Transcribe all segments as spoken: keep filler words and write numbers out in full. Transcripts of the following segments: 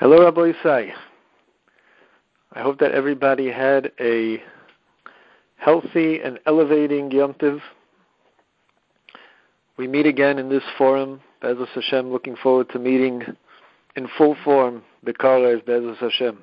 Hello, Rabbi Isai. I hope that everybody had a healthy and elevating Yom Tov. We meet again in this forum, Be'ezus Hashem, looking forward to meeting in full form, B'Karev, Be'ezus Hashem.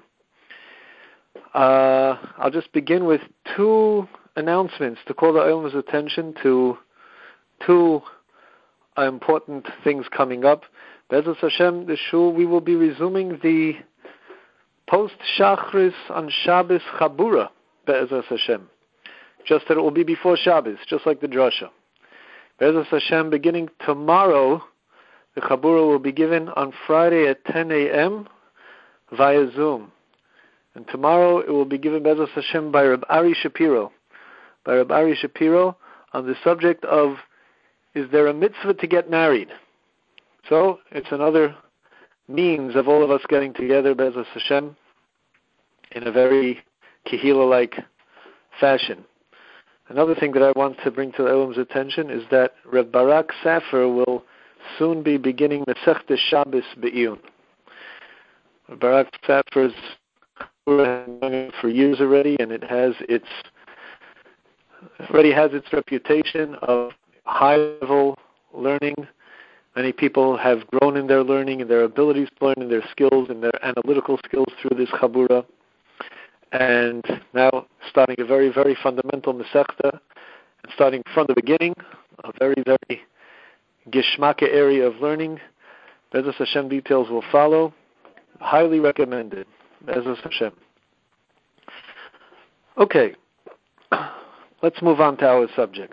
Uh, I'll just begin with two announcements to call the Olam's attention to two uh, important things coming up. Be'ezus Hashem, the Shul, we will be resuming the post-Shachris on Shabbos Chabura, Be'ezus Hashem. Just that it will be before Shabbos, just like the Drasha. Be'ezus Hashem, beginning tomorrow, the Chabura will be given on Friday at ten a.m. via Zoom. And tomorrow it will be given, Be'ezus Hashem, by Reb Ari Shapiro. By Reb Ari Shapiro on the subject of, is there a mitzvah to get married? So it's another means of all of us getting together, Be'ezus Hashem, in a very Kehila-like fashion. Another thing that I want to bring to the Elam's attention is that Reb Barak Safer will soon be beginning Masechta Shabbos Be'iyun. Reb Barak Safer's been for years already, and it has its already has its reputation of high-level learning. Many people have grown in their learning and their abilities to learn and their skills and their analytical skills through this Chabura. And now starting a very, very fundamental Masechta, and starting from the beginning, a very, very Geshmaka area of learning. Be'ezus Hashem, details will follow. Highly recommended. Be'ezus Hashem. Okay, let's move on to our subject.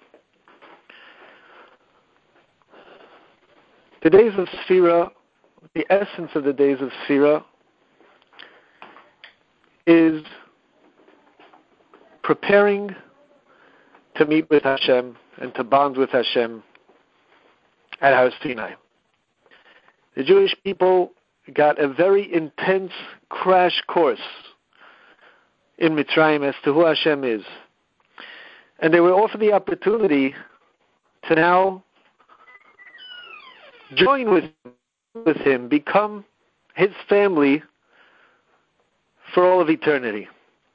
The days of Sfira, the essence of the days of Sfira is preparing to meet with Hashem and to bond with Hashem at Har Sinai. The Jewish people got a very intense crash course in Mitzrayim as to who Hashem is. And they were offered the opportunity to now join with, with him, become his family for all of eternity.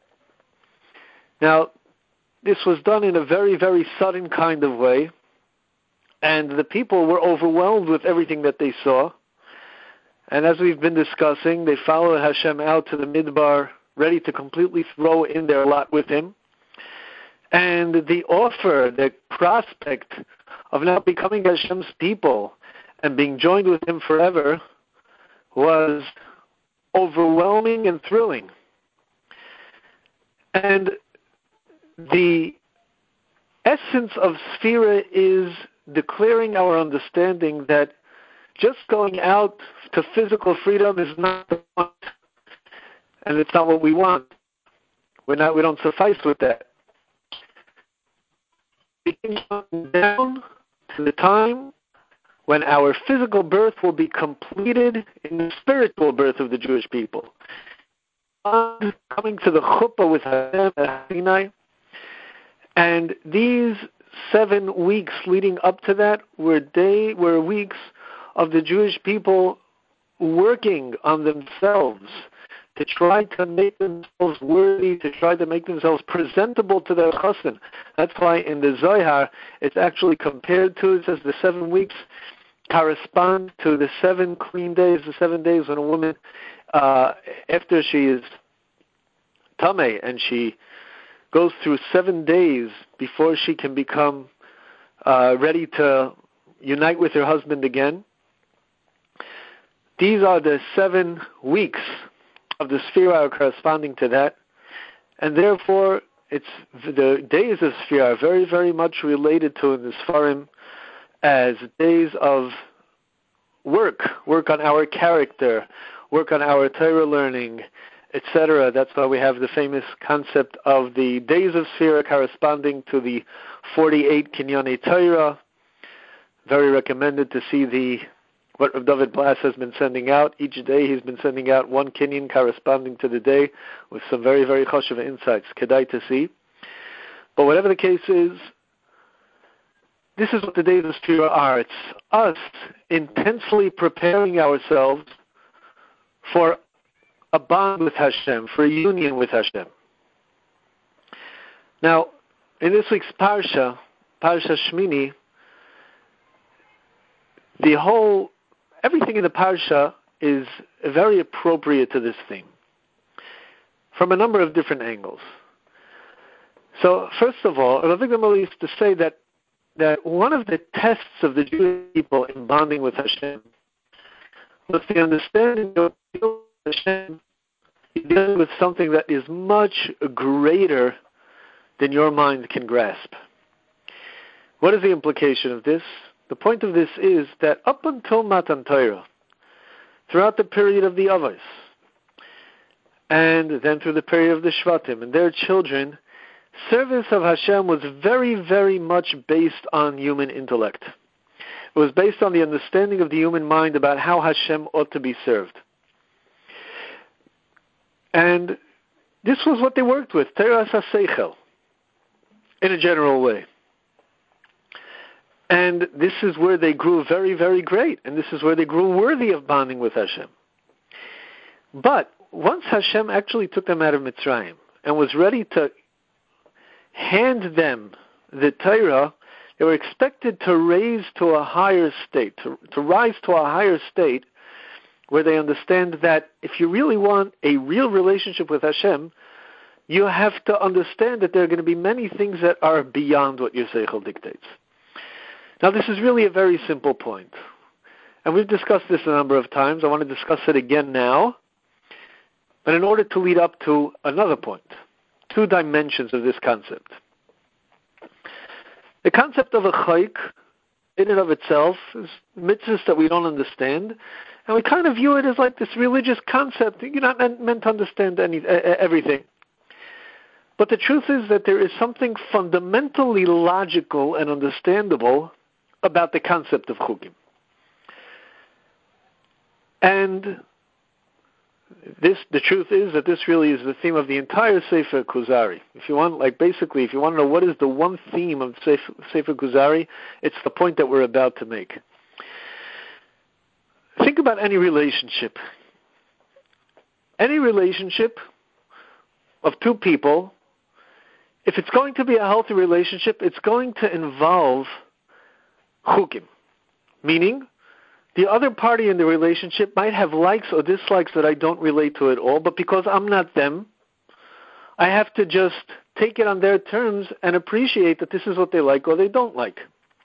Now, this was done in a very, very sudden kind of way, and the people were overwhelmed with everything that they saw. And as we've been discussing, they followed Hashem out to the Midbar, ready to completely throw in their lot with him. And the offer, the prospect of now becoming Hashem's people and being joined with him forever was overwhelming and thrilling. And the essence of Sfira is declaring our understanding that just going out to physical freedom is not the want, and it's not what we want. We're not. We don't suffice with that. We can come down to the time when our physical birth will be completed in the spiritual birth of the Jewish people. Coming to the chuppah with Hashem at Sinai, and these seven weeks leading up to that were day were weeks of the Jewish people working on themselves to try to make themselves worthy, to try to make themselves presentable to their chassan. That's why in the Zohar it's actually compared to, it says the seven weeks correspond to the seven clean days, the seven days when a woman, uh, after she is tameh and she goes through seven days before she can become uh, ready to unite with her husband again. These are the seven weeks of the Sfira corresponding to that, and therefore it's the days of Sfira are very, very much related to in the Sfarim as days of work, work on our character, work on our Torah learning, et cetera. That's why we have the famous concept of the days of Sfira corresponding to the forty-eight Kinyane Torah. Very recommended to see the what Rav David Blas has been sending out. Each day he's been sending out one Kinyan corresponding to the day with some very, very choshev insights. Kedai to see. But whatever the case is, this is what the days of Sfira are. It's us intensely preparing ourselves for a bond with Hashem, for a union with Hashem. Now, in this week's Parsha, Parsha Shmini, the whole, everything in the Parsha is very appropriate to this theme, from a number of different angles. So, first of all, Rav Avigdor used to say that, that one of the tests of the Jewish people in bonding with Hashem was the understanding of Hashem dealing with something that is much greater than your mind can grasp. What is the implication of this? The point of this is that up until Matan Torah, throughout the period of the Avos, and then through the period of the Shvatim and their children, service of Hashem was very, very much based on human intellect. It was based on the understanding of the human mind about how Hashem ought to be served. And this was what they worked with, Teras HaSeichel, in a general way. And this is where they grew very, very great, and this is where they grew worthy of bonding with Hashem. But once Hashem actually took them out of Mitzrayim and was ready to hand them the Torah, they were expected to raise to a higher state, to, to rise to a higher state where they understand that if you really want a real relationship with Hashem, you have to understand that there are going to be many things that are beyond what your Seichel dictates. Now, this is really a very simple point, and we've discussed this a number of times. I want to discuss it again now, but in order to lead up to another point, two dimensions of this concept. The concept of a chayk, in and of itself, is mitzvahs that we don't understand, and we kind of view it as like this religious concept. You're not meant to understand any, uh, everything. But the truth is that there is something fundamentally logical and understandable about the concept of chukim. And this, the truth is that this really is the theme of the entire Sefer Kuzari. If you want, like basically, if you want to know what is the one theme of Sefer, Sefer Kuzari, it's the point that we're about to make. Think about any relationship. Any relationship of two people, if it's going to be a healthy relationship, it's going to involve chukim, meaning the other party in the relationship might have likes or dislikes that I don't relate to at all, but because I'm not them, I have to just take it on their terms and appreciate that this is what they like or they don't like.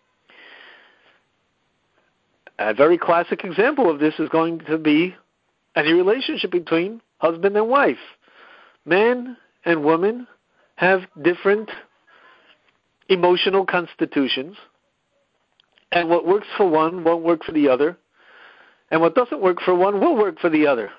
A very classic example of this is going to be any relationship between husband and wife. Man and woman have different emotional constitutions, and what works for one won't work for the other, and what doesn't work for one will work for the other.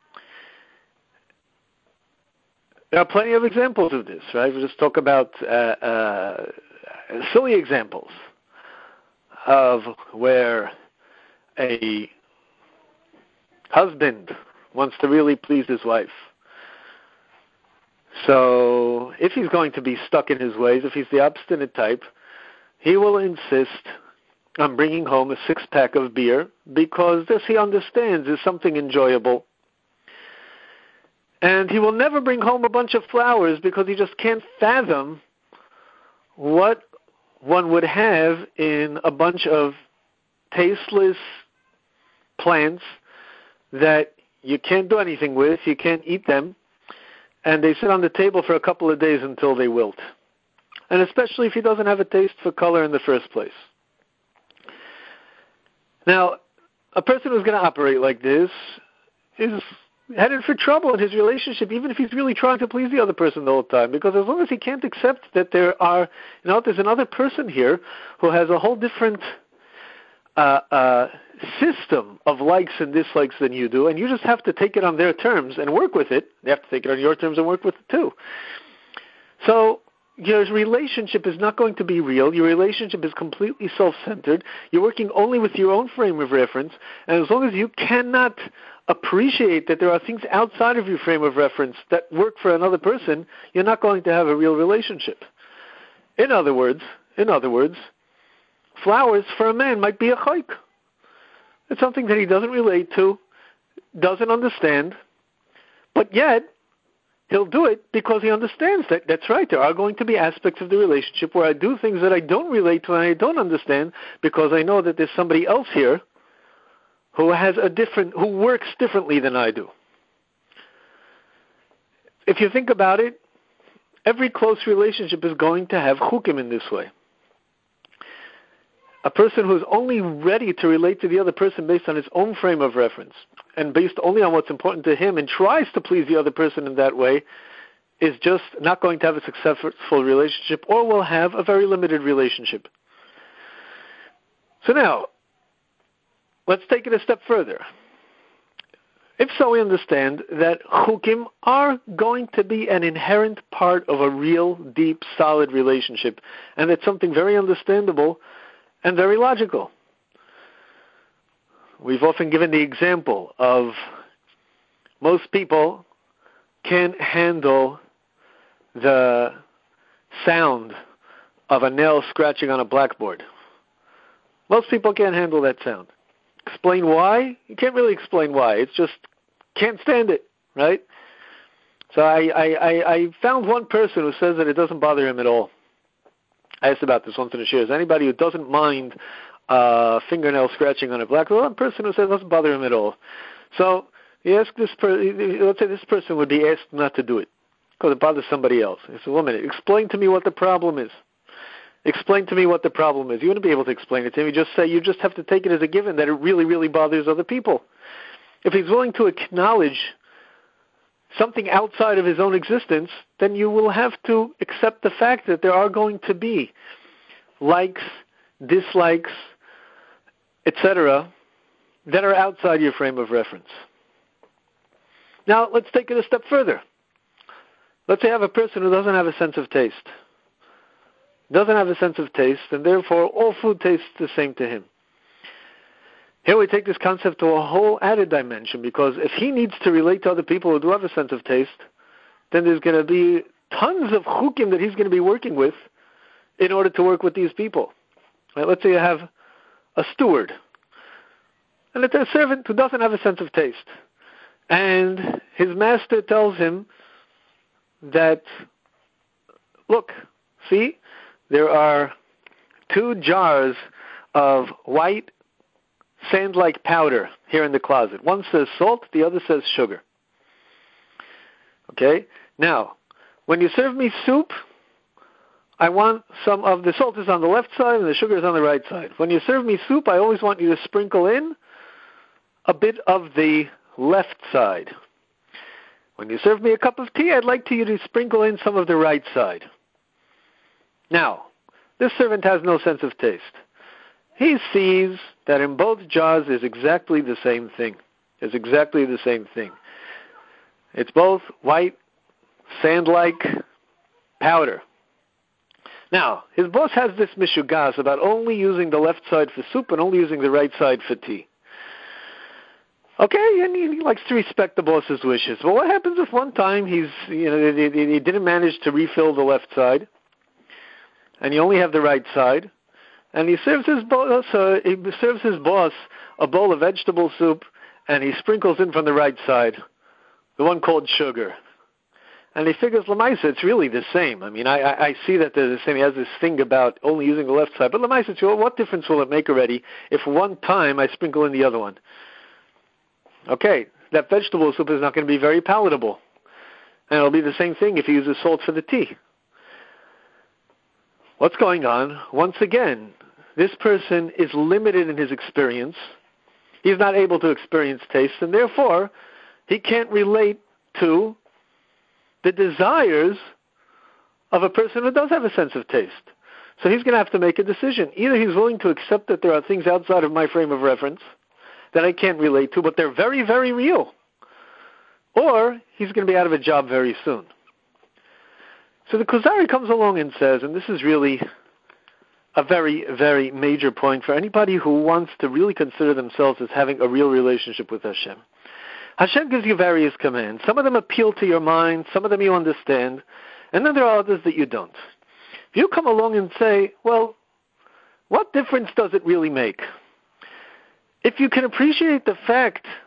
There are plenty of examples of this, right? We'll just talk about uh, uh, silly examples of where a husband wants to really please his wife. So if he's going to be stuck in his ways, if he's the obstinate type, he will insist on bringing home a six-pack of beer because this, he understands, is something enjoyable. And he will never bring home a bunch of flowers because he just can't fathom what one would have in a bunch of tasteless plants that you can't do anything with, you can't eat them, and they sit on the table for a couple of days until they wilt. And especially if he doesn't have a taste for color in the first place. Now, a person who's going to operate like this is headed for trouble in his relationship, even if he's really trying to please the other person the whole time. Because as long as he can't accept that there are, you know, there's another person here who has a whole different uh, uh, system of likes and dislikes than you do, and you just have to take it on their terms and work with it. They have to take it on your terms and work with it too. So your relationship is not going to be real. Your relationship is completely self-centered. You're working only with your own frame of reference, and as long as you cannot appreciate that there are things outside of your frame of reference that work for another person, you're not going to have a real relationship. In other words, in other words, flowers for a man might be a chayk. It's something that he doesn't relate to, doesn't understand, but yet he'll do it because he understands that that's right. There are going to be aspects of the relationship where I do things that I don't relate to and I don't understand because I know that there's somebody else here who has a different, who works differently than I do. If you think about it, every close relationship is going to have chukim in this way. A person who's only ready to relate to the other person based on his own frame of reference and based only on what's important to him and tries to please the other person in that way is just not going to have a successful relationship or will have a very limited relationship. So now, let's take it a step further. If so, we understand that chukim are going to be an inherent part of a real, deep, solid relationship, and it's something very understandable and very logical. We've often given the example of most people can't handle the sound of a nail scratching on a blackboard. Most people can't handle that sound. Explain why? You can't really explain why. It's just can't stand it, right? So I, I, I, I found one person who says that it doesn't bother him at all. I asked about this once in a share. Is anybody who doesn't mind uh, fingernail scratching on a blackboard? One person who says it doesn't bother him at all. So he asked this per- let's say this person would be asked not to do it because it bothers somebody else. He said, one minute, explain to me what the problem is. Explain to me what the problem is. You wouldn't be able to explain it to him. You just say, you just have to take it as a given that it really, really bothers other people. If he's willing to acknowledge something outside of his own existence, then you will have to accept the fact that there are going to be likes, dislikes, et cetera, that are outside your frame of reference. Now, let's take it a step further. Let's say I have a person who doesn't have a sense of taste. Doesn't have a sense of taste, and therefore all food tastes the same to him. Here we take this concept to a whole added dimension, because if he needs to relate to other people who do have a sense of taste, then there's going to be tons of chukim that he's going to be working with in order to work with these people. Right? Let's say you have a steward, and it's a servant who doesn't have a sense of taste. And his master tells him that, look, see, there are two jars of white sand-like powder here in the closet. One says salt, the other says sugar. Okay? Now, when you serve me soup, I want some of the salt is on the left side and the sugar is on the right side. When you serve me soup, I always want you to sprinkle in a bit of the left side. When you serve me a cup of tea, I'd like you to sprinkle in some of the right side. Now, this servant has no sense of taste. He sees that in both jars is exactly the same thing. It's exactly the same thing. It's both white, sand-like powder. Now, his boss has this mishugas about only using the left side for soup and only using the right side for tea. Okay, and he likes to respect the boss's wishes. But what happens if one time he's, you know, he, he didn't manage to refill the left side, and you only have the right side, and he serves his boss, uh, he serves his boss a bowl of vegetable soup, and he sprinkles in from the right side, the one called sugar. And he figures, Lamaisa, it's really the same. I mean, I, I, I see that they're the same. He has this thing about only using the left side. But Lamaisa, well, what difference will it make already if one time I sprinkle in the other one? Okay, that vegetable soup is not going to be very palatable. And it'll be the same thing if you use the salt for the tea. What's going on? Once again, this person is limited in his experience. He's not able to experience taste, and therefore he can't relate to the desires of a person who does have a sense of taste. So he's going to have to make a decision. Either he's willing to accept that there are things outside of my frame of reference that I can't relate to, but they're very, very real, or he's going to be out of a job very soon. So the Kuzari comes along and says, and this is really a very, very major point for anybody who wants to really consider themselves as having a real relationship with Hashem. Hashem gives you various commands. Some of them appeal to your mind, some of them you understand, and then there are others that you don't. If you come along and say, well, what difference does it really make? If you can appreciate the fact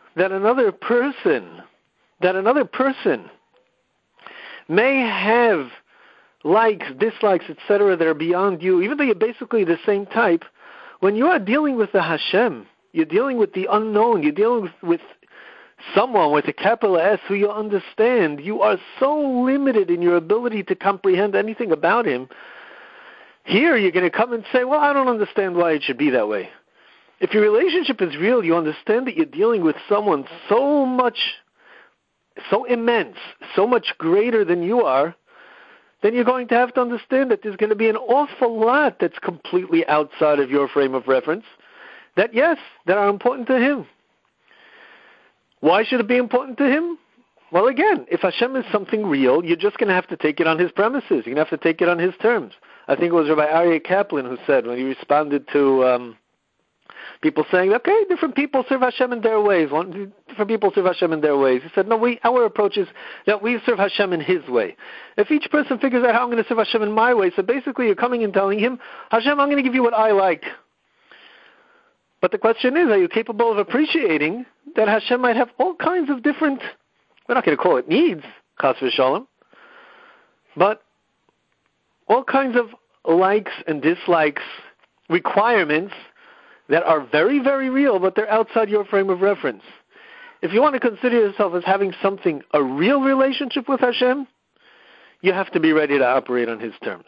that another person, that another person may have likes, dislikes, et cetera, that are beyond you, even though you're basically the same type, when you are dealing with the Hashem, you're dealing with the unknown, you're dealing with, with someone with a capital S who you understand, you are so limited in your ability to comprehend anything about him. Here you're going to come and say, well, I don't understand why it should be that way. If your relationship is real, you understand that you're dealing with someone so much, so immense, so much greater than you are, then you're going to have to understand that there's going to be an awful lot that's completely outside of your frame of reference, that yes, that are important to him. Why should it be important to him? Well, again, if Hashem is something real, you're just going to have to take it on his premises. You're going to have to take it on his terms. I think it was Rabbi Aryeh Kaplan who said, when he responded to um, people saying, okay, different people serve Hashem in their ways. One, different people serve Hashem in their ways. He said, no, we, our approach is that we serve Hashem in his way. If each person figures out how I'm going to serve Hashem in my way, so basically you're coming and telling him, Hashem, I'm going to give you what I like. But the question is, are you capable of appreciating that Hashem might have all kinds of different, we're not going to call it needs, chas v'shalom, but all kinds of likes and dislikes, requirements that are very, very real, but they're outside your frame of reference. If you want to consider yourself as having something, a real relationship with Hashem, you have to be ready to operate on his terms.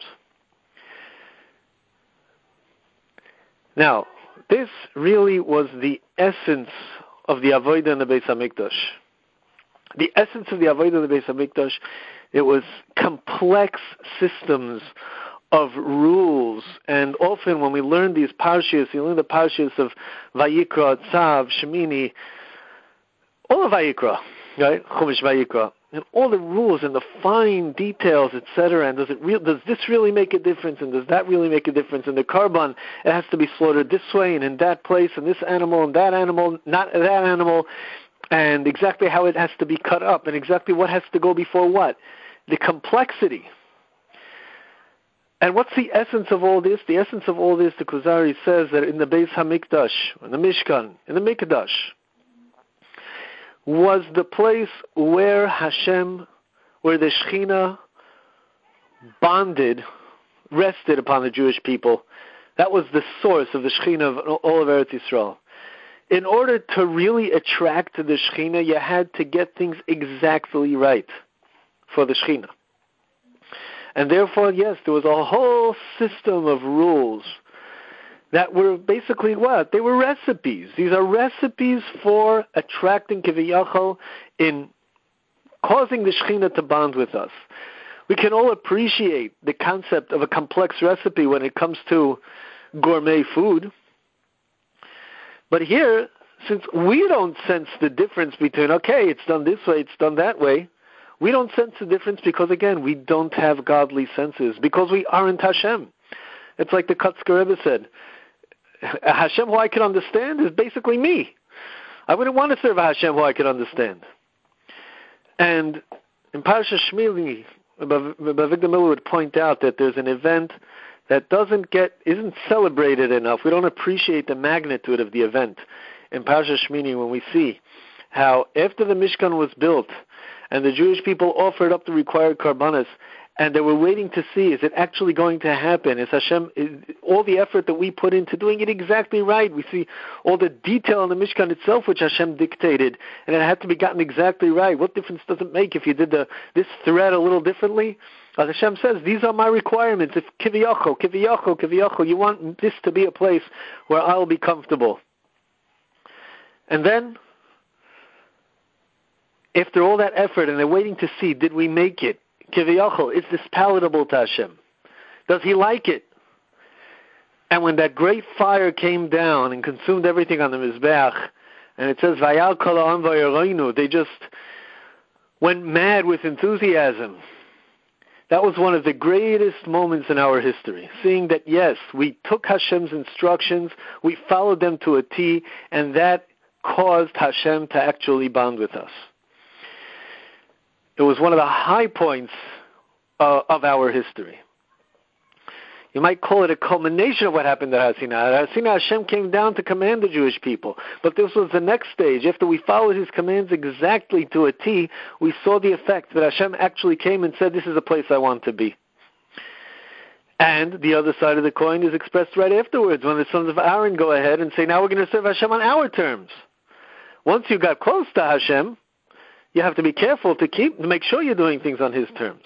Now, this really was the essence of the Avodah in the Beis HaMikdash. The essence of the Avodah in the Beis HaMikdash, it was complex systems of rules, and often when we learn these parshas, you learn the parshas of Vayikra, Tzav, Shemini, all of Vayikra, right? Chumash Vayikra, and all the rules and the fine details, et cetera. And does it re- does this really make a difference? And does that really make a difference? And the korban, it has to be slaughtered this way and in that place, and this animal and that animal, not that animal, and exactly how it has to be cut up, and exactly what has to go before what. The complexity. And what's the essence of all this? The essence of all this, the Kuzari says that in the Beis HaMikdash, in the Mishkan, in the Mikdash, was the place where Hashem, where the Shekhinah bonded, rested upon the Jewish people. That was the source of the Shekhinah of all of Eretz Yisrael. In order to really attract the Shekhinah, you had to get things exactly right for the Shekhinah. And therefore, yes, there was a whole system of rules that were basically what? They were recipes. These are recipes for attracting Kiviyachol, in causing the Shekhinah to bond with us. We can all appreciate the concept of a complex recipe when it comes to gourmet food. But here, since we don't sense the difference between, okay, it's done this way, it's done that way, we don't sense the difference because, again, we don't have godly senses, because we aren't Hashem. It's like the Kotzker Rebbe said, a Hashem who I can understand is basically me. I wouldn't want to serve a Hashem who I can understand. And in Parashat Shmini, Avigdor Miller would point out that there's an event that doesn't get, isn't celebrated enough. We don't appreciate the magnitude of the event in Parashat Shmini when we see how after the Mishkan was built and the Jewish people offered up the required karbanos, and they were waiting to see, is it actually going to happen? Is Hashem, is all the effort that we put into doing it exactly right? We see all the detail in the Mishkan itself, which Hashem dictated, and it had to be gotten exactly right. What difference does it make if you did the this thread a little differently? As Hashem says, these are my requirements. If kiviyachol, kiviyachol, kiviyachol, you want this to be a place where I'll be comfortable. And then, after all that effort, and they're waiting to see, did we make it? Kiviyachol, is this palatable to Hashem? Does he like it? And when that great fire came down and consumed everything on the Mizbeach, and it says, Vayal kol ha'am vayaraynu, they just went mad with enthusiasm. That was one of the greatest moments in our history, seeing that, yes, we took Hashem's instructions, we followed them to a T, and that caused Hashem to actually bond with us. It was one of the high points uh, of our history. You might call it a culmination of what happened at Har Sinai. At Har Sinai, Hashem came down to command the Jewish people. But this was the next stage. After we followed his commands exactly to a T, we saw the effect that Hashem actually came and said, this is a place I want to be. And the other side of the coin is expressed right afterwards, when the sons of Aaron go ahead and say, now we're going to serve Hashem on our terms. Once you got close to Hashem, you have to be careful to keep to make sure you're doing things on his terms.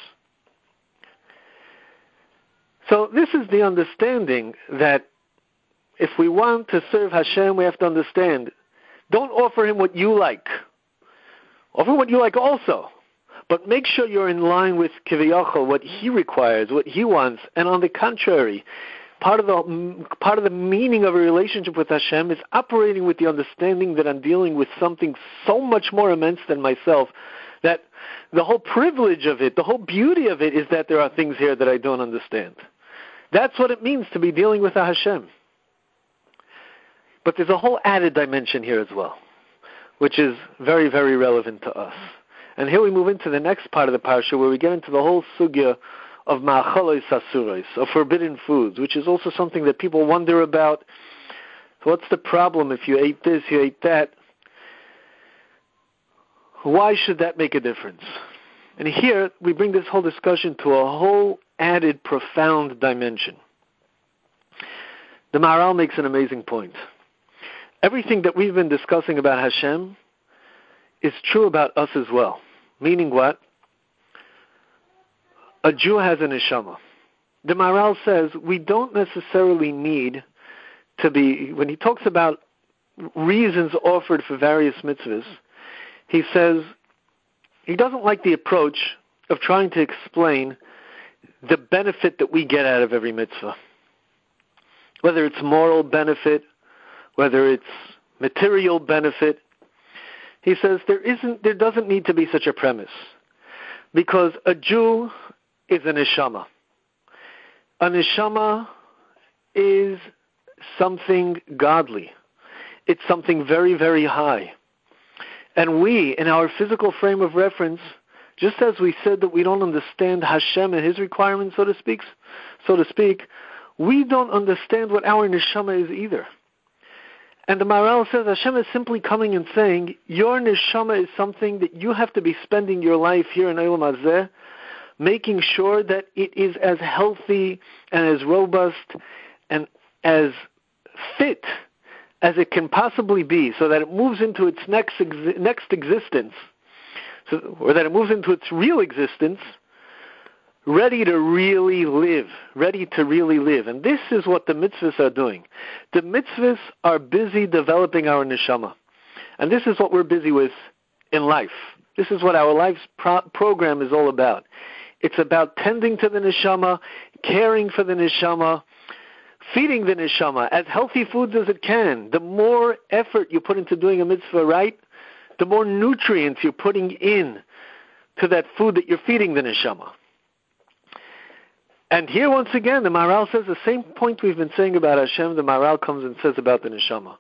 So this is the understanding that if we want to serve Hashem, we have to understand, don't offer him what you like. Offer what you like also. But make sure you're in line with Kiviyachol, what he requires, what he wants. And on the contrary, part of the part of the meaning of a relationship with Hashem is operating with the understanding that I'm dealing with something so much more immense than myself, that the whole privilege of it, the whole beauty of it is that there are things here that I don't understand. That's what it means to be dealing with a Hashem. But there's a whole added dimension here as well, which is very, very relevant to us. And here we move into the next part of the parsha, where we get into the whole sugya of ma'achalos asuros, of forbidden foods, which is also something that people wonder about. So what's the problem if you ate this, you ate that? Why should that make a difference? And here we bring this whole discussion to a whole added profound dimension. The Maharal makes an amazing point. Everything that we've been discussing about Hashem is true about us as well. Meaning what? A Jew has a neshama. The Maharal says we don't necessarily need to be, when he talks about reasons offered for various mitzvahs, he says he doesn't like the approach of trying to explain the benefit that we get out of every mitzvah. Whether it's moral benefit, whether it's material benefit. He says there isn't, there doesn't need to be such a premise, because a Jew is a neshama. A neshama is something godly. It's something very, very high. And we, in our physical frame of reference, just as we said that we don't understand Hashem and his requirements, so to speak, so to speak, we don't understand what our neshama is either. And the Maharal says Hashem is simply coming and saying, your neshama is something that you have to be spending your life here in Olam Hazeh, making sure that it is as healthy and as robust and as fit as it can possibly be, so that it moves into its next ex- next existence, so, or that it moves into its real existence, ready to really live, ready to really live. And this is what the mitzvahs are doing. The mitzvahs are busy developing our neshama. And this is what we're busy with in life. This is what our life's pro- program is all about. It's about tending to the neshama, caring for the neshama, feeding the neshama as healthy foods as it can. The more effort you put into doing a mitzvah right, the more nutrients you're putting in to that food that you're feeding the neshama. And here, once again, the Maharal says the same point we've been saying about Hashem, the Maharal comes and says about the neshama.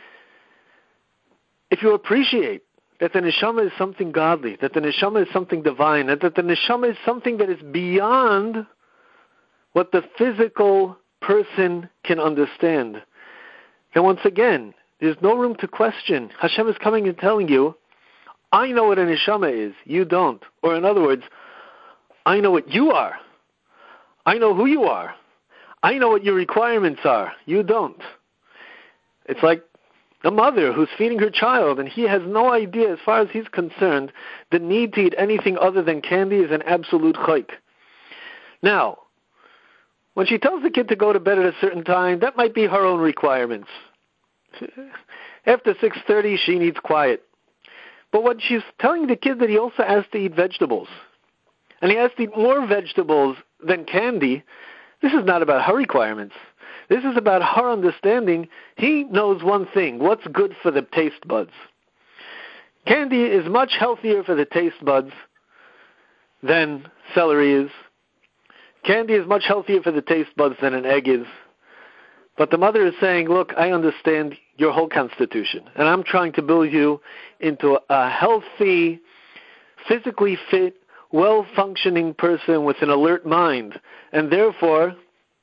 If you appreciate that the neshama is something godly, that the neshama is something divine, and that the neshama is something that is beyond what the physical person can understand, then once again, there's no room to question. Hashem is coming and telling you, I know what a neshama is, you don't. Or in other words, I know what you are. I know who you are. I know what your requirements are. You don't. It's like a mother who's feeding her child, and he has no idea, as far as he's concerned, the need to eat anything other than candy is an absolute chayk. Now, when she tells the kid to go to bed at a certain time, that might be her own requirements. After six thirty, she needs quiet. But when she's telling the kid that he also has to eat vegetables, and he has to eat more vegetables than candy, this is not about her requirements. This is about her understanding. He knows one thing, what's good for the taste buds. Candy is much healthier for the taste buds than celery is. Candy is much healthier for the taste buds than an egg is. But the mother is saying, look, I understand your whole constitution, and I'm trying to build you into a healthy, physically fit, well-functioning person with an alert mind. And therefore,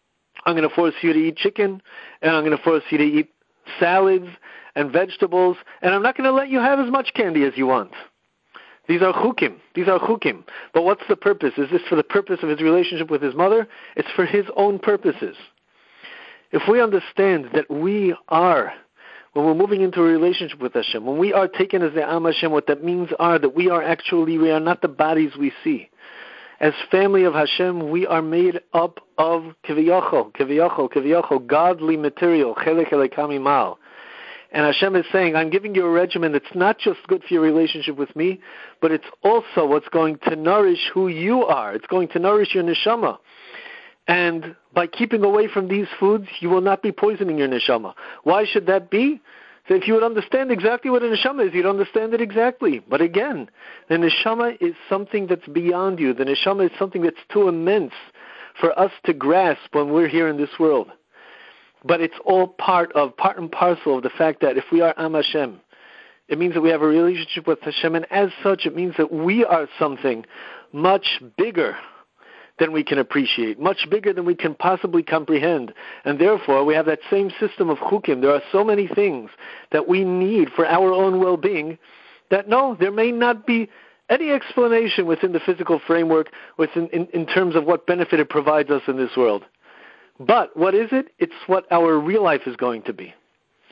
I'm going to force you to eat chicken, and I'm going to force you to eat salads and vegetables, and I'm not going to let you have as much candy as you want. These are chukim. These are chukim. But what's the purpose? Is this for the purpose of his relationship with his mother? It's for his own purposes. If we understand that we are, when we're moving into a relationship with Hashem, when we are taken as the Am Hashem, what that means are that we are actually, we are not the bodies we see. As family of Hashem, we are made up of kiviyachol, kiviyachol, kiviyachol, godly material, chelek elekami mal. And Hashem is saying, I'm giving you a regimen that's not just good for your relationship with me, but it's also what's going to nourish who you are. It's going to nourish your neshama. And by keeping away from these foods, you will not be poisoning your neshama. Why should that be? So if you would understand exactly what a neshama is, you'd understand it exactly. But again, the neshama is something that's beyond you. The neshama is something that's too immense for us to grasp when we're here in this world. But it's all part of, part and parcel of the fact that if we are Am Hashem, it means that we have a relationship with Hashem, and as such, it means that we are something much bigger than we can appreciate, much bigger than we can possibly comprehend. And therefore, we have that same system of chukim. There are so many things that we need for our own well-being that, no, there may not be any explanation within the physical framework within, in, in terms of what benefit it provides us in this world. But what is it? It's what our real life is going to be.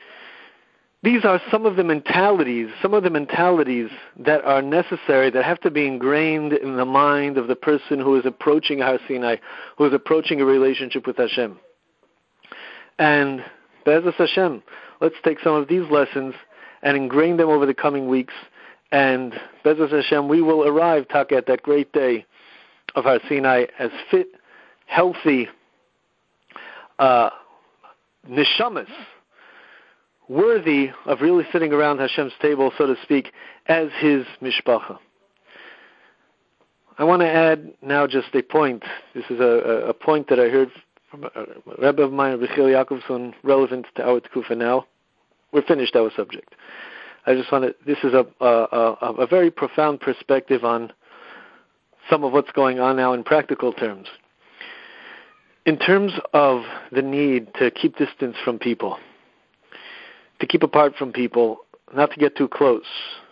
These are some of the mentalities, some of the mentalities that are necessary, that have to be ingrained in the mind of the person who is approaching Har Sinai, who is approaching a relationship with Hashem. And Be'ezus Hashem, let's take some of these lessons and ingrain them over the coming weeks. And Be'ezus Hashem, we will arrive, Taka, at that great day of Har Sinai as fit, healthy, uh, neshamas, worthy of really sitting around Hashem's table, so to speak, as his mishpacha. I want to add now just a point. This is a, a point that I heard from a Rebbe of mine, Rechiel Yakovson, relevant to our tekufa now. We're finished our subject. I just want to, this is a, a, a, a very profound perspective on some of what's going on now in practical terms. In terms of the need to keep distance from people, to keep apart from people, not to get too close.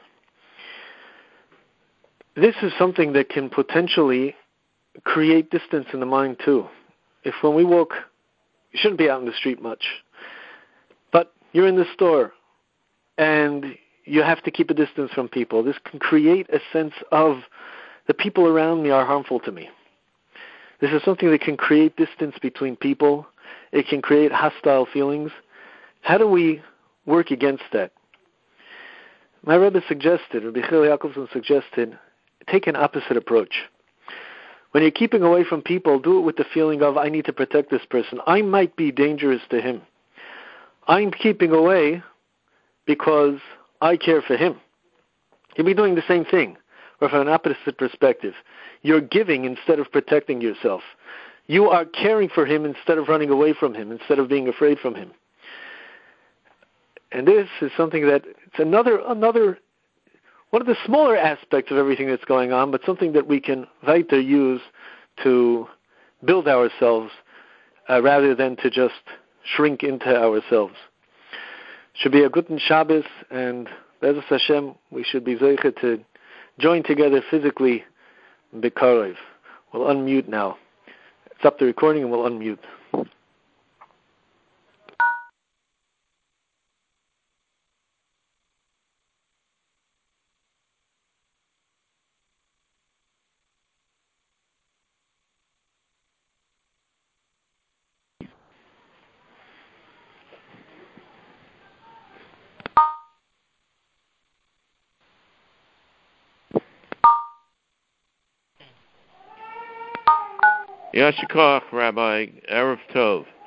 This is something that can potentially create distance in the mind too. If when we walk, you shouldn't be out in the street much, but you're in the store and you have to keep a distance from people, this can create a sense of the people around me are harmful to me. This is something that can create distance between people. It can create hostile feelings. How do we work against that? My Rebbe suggested, Rabbi Chil Yakovson suggested, take an opposite approach. When you're keeping away from people, do it with the feeling of, I need to protect this person. I might be dangerous to him. I'm keeping away because I care for him. You'll be doing the same thing, or from an opposite perspective. You're giving instead of protecting yourself. You are caring for him instead of running away from him, instead of being afraid from him. And this is something that, it's another, another, one of the smaller aspects of everything that's going on, but something that we can weiter use to build ourselves uh, rather than to just shrink into ourselves. Should be a Guten Shabbos, and Be'ezus Hashem, we should be zeicha to join together physically B'Karev. We'll unmute now. Stop the recording and we'll unmute. Yashikach, Rabbi. Erev Tov.